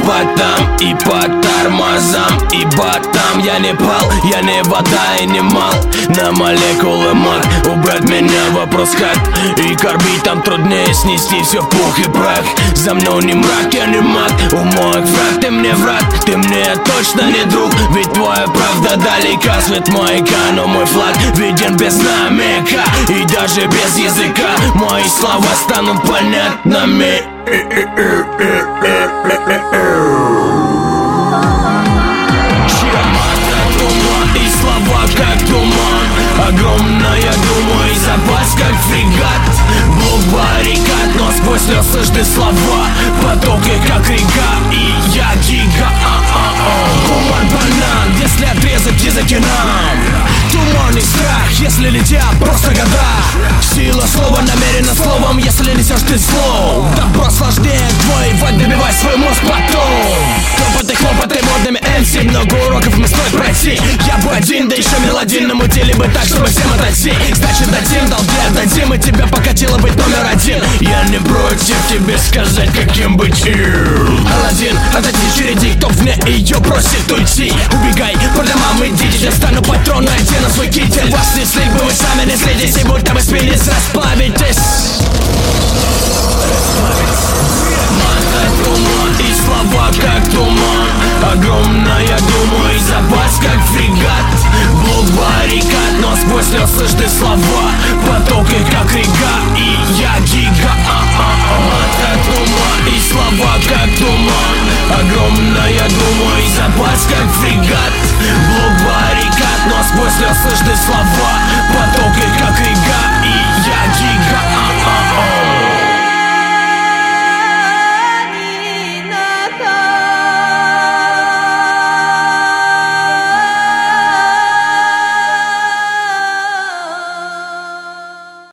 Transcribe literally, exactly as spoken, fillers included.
по там и по тормозам и ботам. Я не пал, я не вода и не мал. На молекулы маг, убрать меня вопрос как. И корбить там труднее, снести все в пух и прах. За мной не мрак, я не маг. У моих враг, ты мне враг, ты мне точно не друг. Ведь твоя правда далека, свет маяка, но мой флаг виден без намека. И даже без языка мои слова станут понятными. И слова как туман, огромная дума и запас как фрегат. Блок баррикад, но сквозь слез слышны слова, потоки как река, и я гига. Туман банан, если отрезать языки нам. Туман и страх, если летят просто года. Сила слова намерена словом, если несешь ты слов. Добро сложнее воевать, добивай свой мозг потом. Хлопоты, хлопоты модными эм си, много уроков мы стоит пройти. Я бы один, да еще мелодин, намутили бы так, чтобы всем отойти. Значит дадим, долги отдадим, и тебя покатило быть номер один. Я не против тебе сказать, каким быть. Аладдин, отойди череди, кто вне ее просит уйти. Убегай по домам, идите, достану патрон, найди на свой китель. Вас не слить бы, вы сами не следите, и будто вы спились, расплавитесь. Туман и слова как туман, огромная дума и запас как фрегат. Блок баррикад, но сквозь слез слышны слова, потоки как река, и я гига. Туман и слова как туман, огромная дума и запас как фрегат. Блок баррикад, но сквозь слез слышны слова,